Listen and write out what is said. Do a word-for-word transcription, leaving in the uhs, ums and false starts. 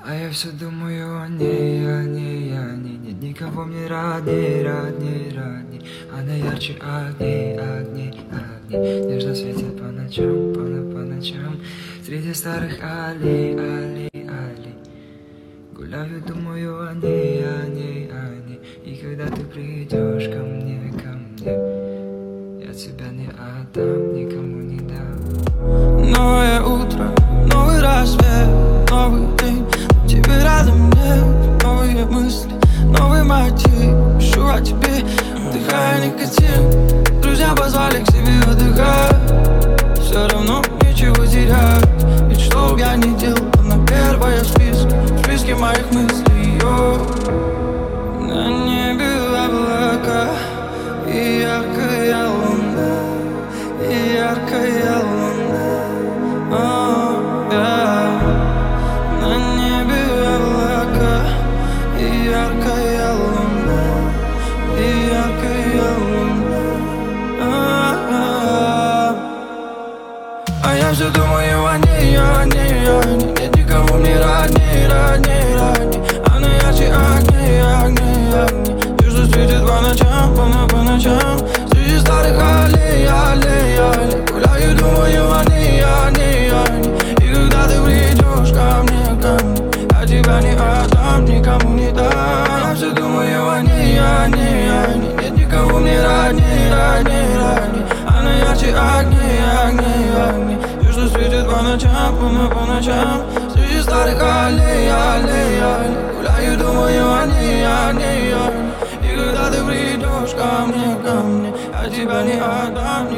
А я все думаю о ней, о ней, о ней. Нет никого мне родней, родней, родней. Она ярче огней, огней, огней. Нежно светит по ночам, по, по ночам. Среди старых аллей, аллей, аллей. Гуляю, думаю о ней, о ней, о ней. И когда ты придешь ко мне, ко мне, я тебя не отдам, никому не дам. Новое утро, новый рассвет, новый день. Тебе рядом нет, новые мысли, новый мотив. Пишу о тебе, вдыхая никотин. Друзья позвали к себе отдыхать. Все равно ничего терять. Ведь что б я ни делал, она первая в списке, в списке моих мыслей. Йо. На небе облака и яркая луна, и яркая луна. Oh, yeah. На небе облака и яркая луна, и яркая луна. Ah, а я все думаю о ней, о ней, о ней. Нет никого мне родней, родней, родней. Она ярче огней, огней, огней. Нежно светит по ночам, по, по ночам. Среди старых аллей, аллей, аллей. Гуляю, думаю о ней, о ней, о ней. И когда ты придешь ко мне, ко мне, я тебя не отдам, никому не дам. Я все думаю о ней, о ней, о ней. Нет никого мне родней, родней, родней. Она ярче огней, огней, огней. Нежно светит по ночам, по, по ночам. Среди старых аллей, аллей, аллей. Гуляю, думаю о ней, о ней, о ней. И когда ты придешь ко мне, ко мне, я тебя не отдам.